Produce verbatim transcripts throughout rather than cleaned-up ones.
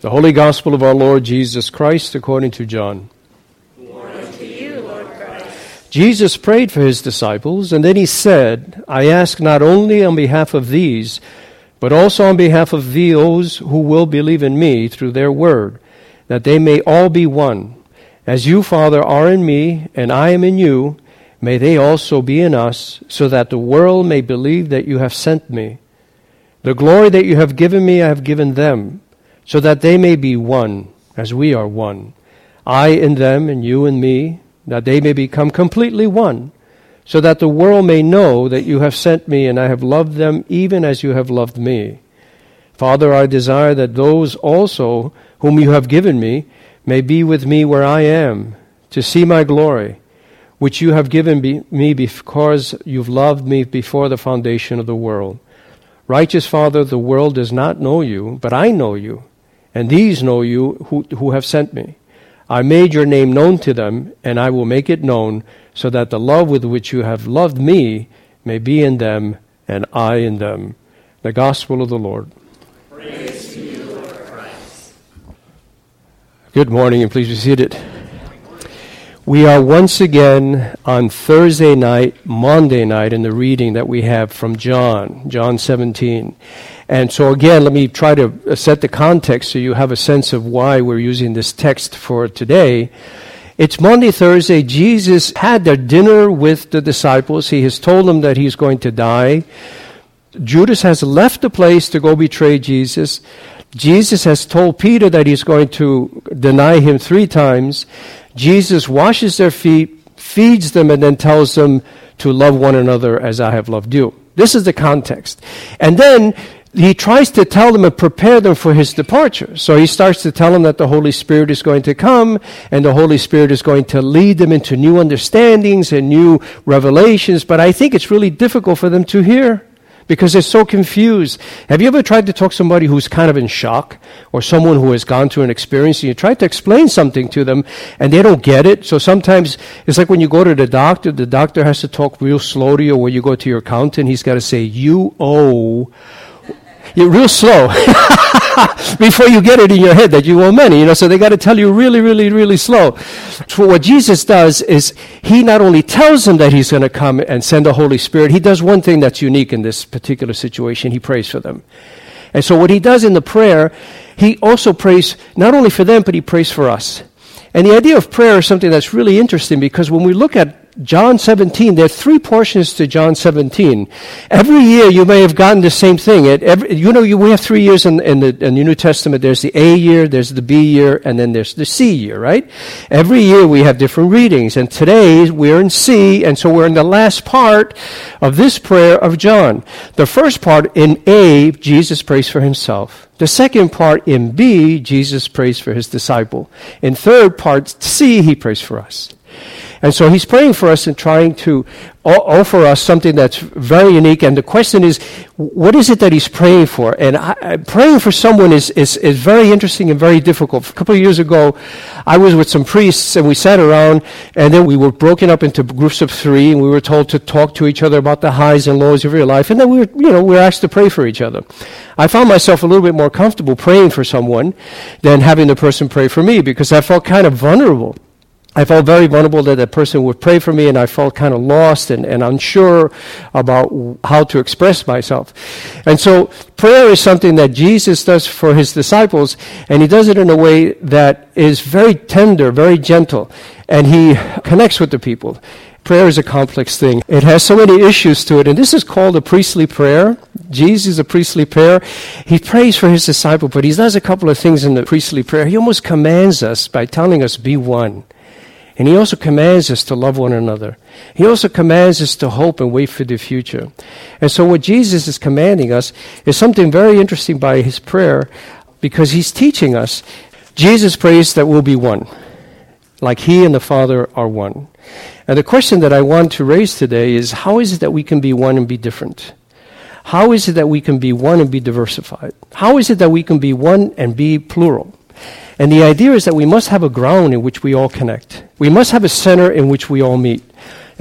The Holy Gospel of our Lord Jesus Christ according to John. Glory to you, Lord Christ. Jesus prayed for his disciples, and then he said, I ask not only on behalf of these, but also on behalf of those who will believe in me through their word, that they may all be one. As you, Father, are in me, and I am in you, may they also be in us, so that the world may believe that you have sent me. The glory that you have given me I have given them, so that they may be one, as we are one. I in them, and you in me, that they may become completely one, so that the world may know that you have sent me, and I have loved them even as you have loved me. Father, I desire that those also whom you have given me may be with me where I am, to see my glory, which you have given be- me because you've loved me before the foundation of the world. Righteous Father, the world does not know you, but I know you, and these know you who, who have sent me. I made your name known to them, and I will make it known, so that the love with which you have loved me may be in them, and I in them. The Gospel of the Lord. Praise to you, Lord Christ. Good morning, and please be seated. We are once again on Thursday night, Monday night, in the reading that we have from John, John seventeen. And so again, let me try to set the context so you have a sense of why we're using this text for today. It's Monday, Thursday. Jesus had their dinner with the disciples. He has told them that he's going to die. Judas has left the place to go betray Jesus. Jesus has told Peter that he's going to deny him three times. Jesus washes their feet, feeds them, and then tells them to love one another as I have loved you. This is the context. And then he tries to tell them and prepare them for his departure. So he starts to tell them that the Holy Spirit is going to come, and the Holy Spirit is going to lead them into new understandings and new revelations. But I think it's really difficult for them to hear, because they're so confused. Have you ever tried to talk to somebody who's kind of in shock, or someone who has gone through an experience, and you try to explain something to them and they don't get it? So sometimes it's like when you go to the doctor, the doctor has to talk real slow to you, or when you go to your accountant, he's got to say, you owe... You're real slow before you get it in your head that you owe money, you know, so they got to tell you really, really, really slow. So what Jesus does is he not only tells them that he's going to come and send the Holy Spirit, he does one thing that's unique in this particular situation. He prays for them. And so what he does in the prayer, he also prays not only for them, but he prays for us. And the idea of prayer is something that's really interesting, because when we look at John seventeen, there are three portions to John seventeen. Every year you may have gotten the same thing. It, every, you know, you, we have three years in, in, the, in the New Testament. There's the A year, there's the B year, and then there's the C year, right? Every year we have different readings. And today we're in C, and so we're in the last part of this prayer of John. The first part in A, Jesus prays for himself. The second part in B, Jesus prays for his disciple. In third part C, he prays for us. And so he's praying for us and trying to offer us something that's very unique. And the question is, what is it that he's praying for? And I, praying for someone is, is, is very interesting and very difficult. A couple of years ago, I was with some priests, and we sat around, and then we were broken up into groups of three, and we were told to talk to each other about the highs and lows of your life. And then we were, you know, we were asked to pray for each other. I found myself a little bit more comfortable praying for someone than having the person pray for me, because I felt kind of vulnerable. I felt very vulnerable that that person would pray for me, and I felt kind of lost and, and unsure about how to express myself. And so prayer is something that Jesus does for his disciples, and he does it in a way that is very tender, very gentle, and he connects with the people. Prayer is a complex thing. It has so many issues to it, and this is called a priestly prayer. Jesus is a priestly prayer. He prays for his disciple, but he does a couple of things in the priestly prayer. He almost commands us by telling us, be one. And he also commands us to love one another. He also commands us to hope and wait for the future. And so what Jesus is commanding us is something very interesting by his prayer, because he's teaching us. Jesus prays that we'll be one, like he and the Father are one. And the question that I want to raise today is, how is it that we can be one and be different? How is it that we can be one and be diversified? How is it that we can be one and be plural? And the idea is that we must have a ground in which we all connect. We must have a center in which we all meet.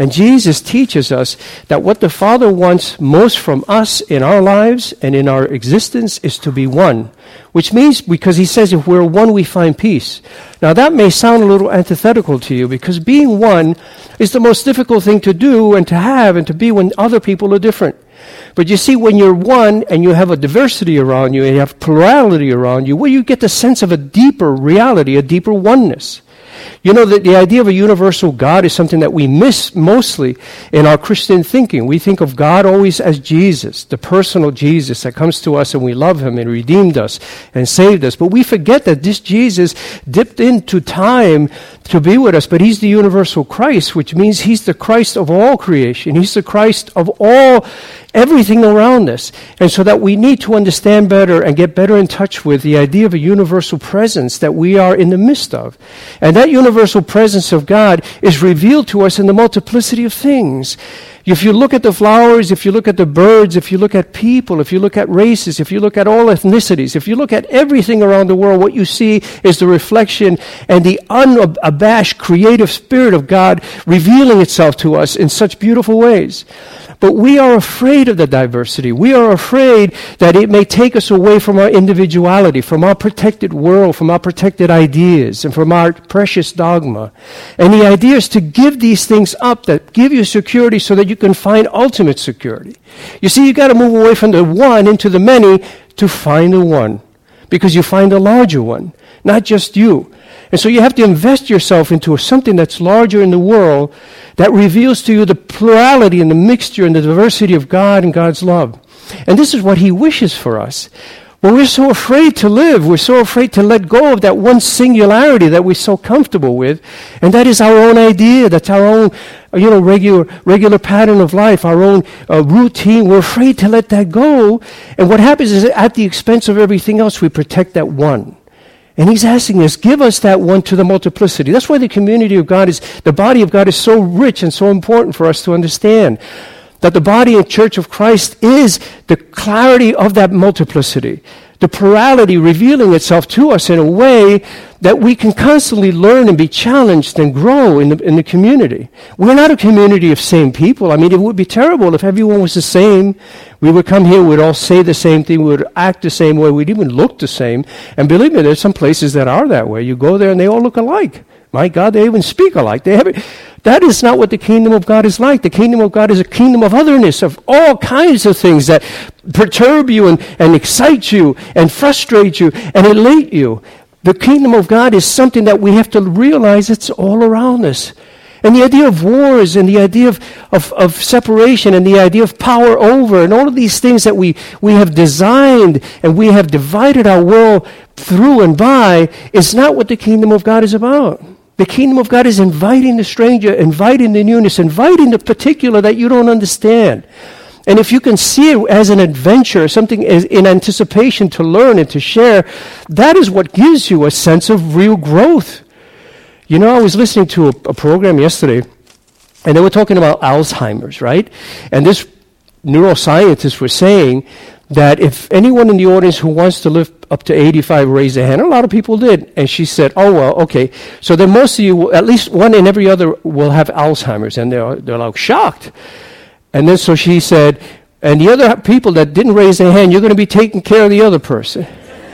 And Jesus teaches us that what the Father wants most from us in our lives and in our existence is to be one. Which means, because he says if we're one, we find peace. Now that may sound a little antithetical to you, because being one is the most difficult thing to do and to have and to be when other people are different. But you see, when you're one and you have a diversity around you and you have plurality around you, well, you get the sense of a deeper reality, a deeper oneness. You know, that the idea of a universal God is something that we miss mostly in our Christian thinking. We think of God always as Jesus, the personal Jesus that comes to us and we love him and redeemed us and saved us. But we forget that this Jesus dipped into time to be with us, but he's the universal Christ, which means he's the Christ of all creation. He's the Christ of all, everything around us. And so that we need to understand better and get better in touch with the idea of a universal presence that we are in the midst of. And that universal presence of God is revealed to us in the multiplicity of things. If you look at the flowers, if you look at the birds, if you look at people, if you look at races, if you look at all ethnicities, if you look at everything around the world, what you see is the reflection and the unabashed creative spirit of God revealing itself to us in such beautiful ways. But we are afraid of the diversity. We are afraid that it may take us away from our individuality, from our protected world, from our protected ideas, and from our precious dogma. And the idea is to give these things up that give you security so that you can find ultimate security. You see, you've got to move away from the one into the many to find the one, because you find a larger one, not just you. And so you have to invest yourself into something that's larger in the world that reveals to you the plurality and the mixture and the diversity of God and God's love. And this is what he wishes for us. But we're so afraid to live. We're so afraid to let go of that one singularity that we're so comfortable with. And that is our own idea. That's our own, you know, regular regular pattern of life, our own uh, routine. We're afraid to let that go. And what happens is at the expense of everything else, we protect that one. And he's asking us, give us that one to the multiplicity. That's why the community of God is, the body of God is so rich and so important for us to understand. That the body and church of Christ is the clarity of that multiplicity. The plurality revealing itself to us in a way that we can constantly learn and be challenged and grow in the, in the community. We're not a community of same people. I mean, it would be terrible if everyone was the same. We would come here, we'd all say the same thing, we would act the same way, we'd even look the same. And believe me, there's some places that are that way. You go there and they all look alike. My God, they even speak alike. They have it. That is not what the kingdom of God is like. The kingdom of God is a kingdom of otherness, of all kinds of things that perturb you and, and excite you and frustrate you and elate you. The kingdom of God is something that we have to realize it's all around us. And the idea of wars and the idea of, of, of separation and the idea of power over and all of these things that we, we have designed and we have divided our world through and by is not what the kingdom of God is about. The kingdom of God is inviting the stranger, inviting the newness, inviting the particular that you don't understand. And if you can see it as an adventure, something in anticipation to learn and to share, that is what gives you a sense of real growth. You know, I was listening to a, a program yesterday, and they were talking about Alzheimer's, right? And this neuroscientist was saying that if anyone in the audience who wants to live up to eighty-five raise their hand, a lot of people did. And she said, oh, well, okay. So then most of you, at least one in every other, will have Alzheimer's. And they're, they're like shocked. And then so she said, and the other people that didn't raise their hand, you're going to be taking care of the other person.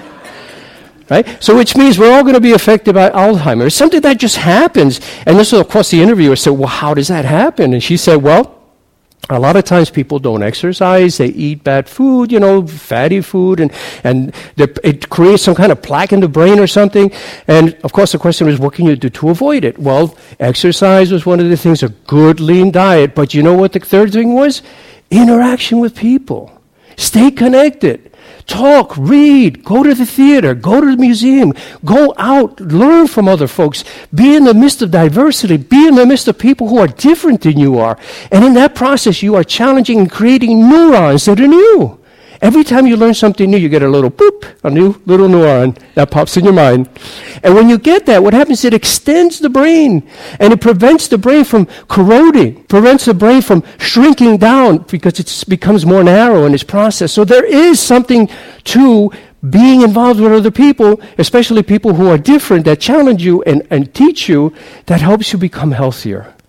Right? So which means we're all going to be affected by Alzheimer's. It's something that just happens. And this is, of course, the interviewer said, well, how does that happen? And she said, well, a lot of times people don't exercise, they eat bad food, you know, fatty food, and, and it creates some kind of plaque in the brain or something. And, of course, the question is, what can you do to avoid it? Well, exercise was one of the things, a good, lean diet. But you know what the third thing was? Interaction with people. Stay connected. Talk, read, go to the theater, go to the museum, go out, learn from other folks, be in the midst of diversity, be in the midst of people who are different than you are. And in that process, you are challenging and creating neurons that are new. Every time you learn something new, you get a little boop, a new little neuron that pops in your mind. And when you get that, what happens is it extends the brain, and it prevents the brain from corroding, prevents the brain from shrinking down because it becomes more narrow in its process. So there is something to being involved with other people, especially people who are different, that challenge you and, and teach you, that helps you become healthier.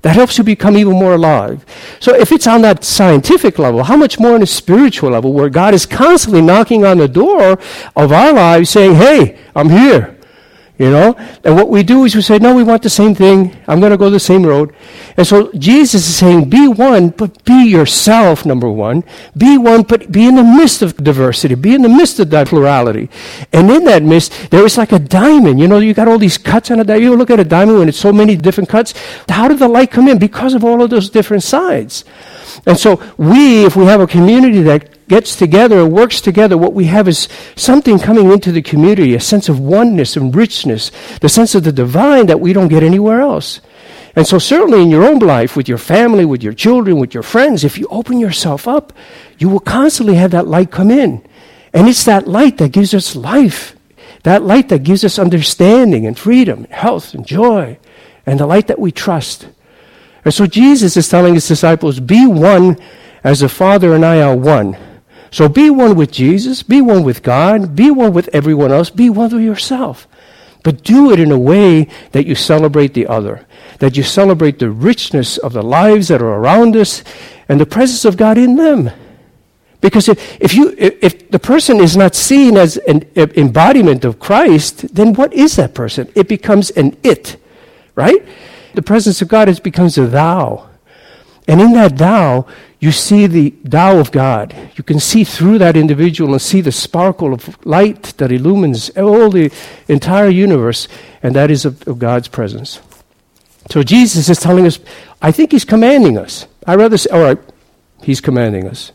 That helps you become even more alive. So if it's on that scientific level, how much more on a spiritual level where God is constantly knocking on the door of our lives saying, hey, I'm here. You know? And what we do is we say, no, we want the same thing. I'm going to go the same road. And so Jesus is saying, be one, but be yourself, number one. Be one, but be in the midst of diversity. Be in the midst of that plurality. And in that midst, there is like a diamond. You know, you got all these cuts on a diamond. You look at a diamond when it's so many different cuts. How did the light come in? Because of all of those different sides. And so we, if we have a community that gets together and works together, what we have is something coming into the community, a sense of oneness and richness, the sense of the divine that we don't get anywhere else. And so certainly in your own life, with your family, with your children, with your friends, if you open yourself up, you will constantly have that light come in. And it's that light that gives us life, that light that gives us understanding and freedom, and health and joy, and the light that we trust. And so Jesus is telling his disciples, be one as the Father and I are one. So be one with Jesus, be one with God, be one with everyone else, be one with yourself. But do it in a way that you celebrate the other, that you celebrate the richness of the lives that are around us and the presence of God in them. Because if, if you if, if the person is not seen as an embodiment of Christ, then what is that person? It becomes an it, right? The presence of God is, becomes a thou. And in that thou, you see the thou of God. You can see through that individual and see the sparkle of light that illumines all the entire universe, and that is of, of God's presence. So Jesus is telling us, I think he's commanding us. I rather say, all right, he's commanding us.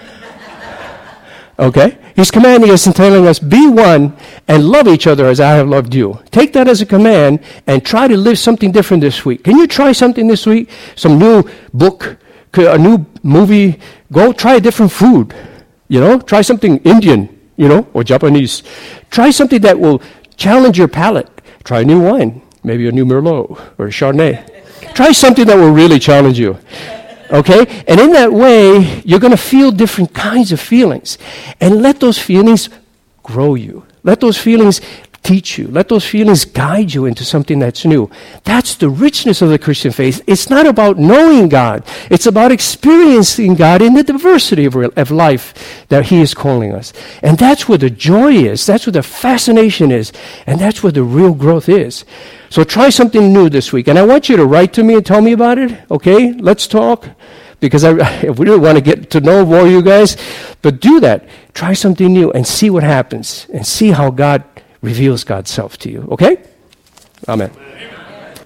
Okay? He's commanding us and telling us, be one and love each other as I have loved you. Take that as a command and try to live something different this week. Can you try something this week? Some new book, a new movie. Go try a different food. You know, try something Indian, you know, or Japanese. Try something that will challenge your palate. Try a new wine, maybe a new Merlot or a Chardonnay. Try something that will really challenge you. Okay? And in that way, you're going to feel different kinds of feelings. And let those feelings grow you. Let those feelings teach you. Let those feelings guide you into something that's new. That's the richness of the Christian faith. It's not about knowing God. It's about experiencing God in the diversity of, of life that he is calling us. And that's where the joy is. That's where the fascination is. And that's where the real growth is. So try something new this week. And I want you to write to me and tell me about it. Okay? Let's talk. Because I, I really want to get to know more of you guys. But do that. Try something new and see what happens. And see how God reveals God's self to you. Okay? Amen.